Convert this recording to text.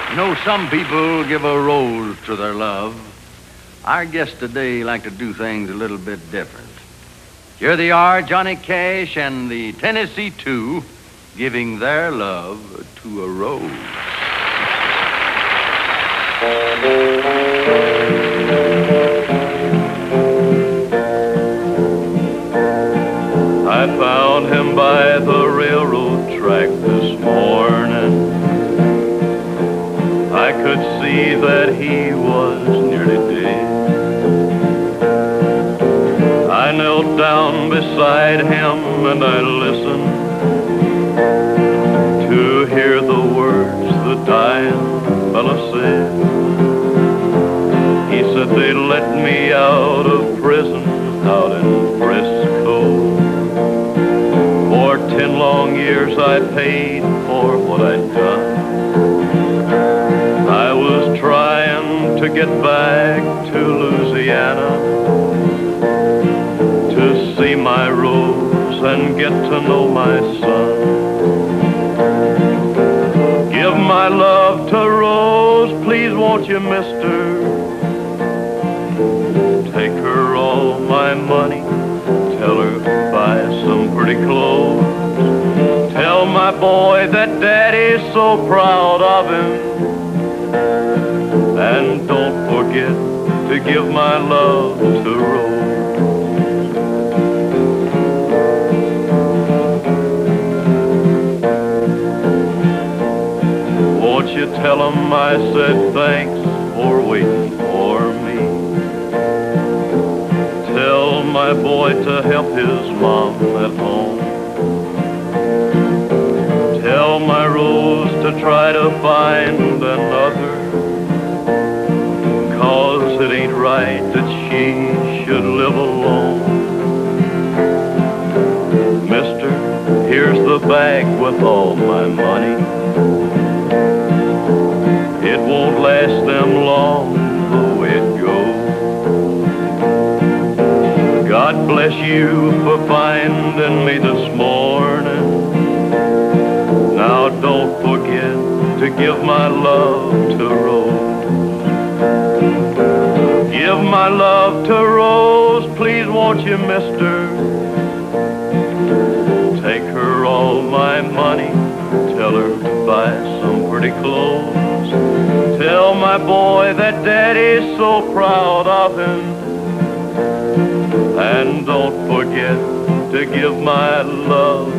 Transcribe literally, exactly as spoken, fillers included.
You know, some people give a rose to their love. Our guests today like to do things a little bit different. Here they are, Johnny Cash and the Tennessee Two, giving their love to a rose. I found him by the railroad track this morning. I could see that he was nearly dead. I knelt down beside him and I listened to hear the words the dying fella said. He said they let me out of prison out in Frisco. For ten long years I paid for what I'd done. I was trying to get back to Louisiana to see my Rose and get to know my son. Give my love to Rose, please won't you, mister? Take her all my money, tell her buy some pretty clothes. Tell my boy that Daddy's so proud of him. And don't forget to give my love to Rose. Won't you tell him I said thanks for waiting for me? Tell my boy to help his mom at home. Tell my Rose to try to find another, 'cause it ain't right that she should live alone. Mister, here's the bag with all my money. It won't last them long the way it goes. God bless you for finding me this morning. Now don't forget to give my love to Rose. Give my love to Rose, please won't you, mister? Take her all my money, tell her to buy some pretty clothes. Tell my boy that Daddy's so proud of him. And don't forget to give my love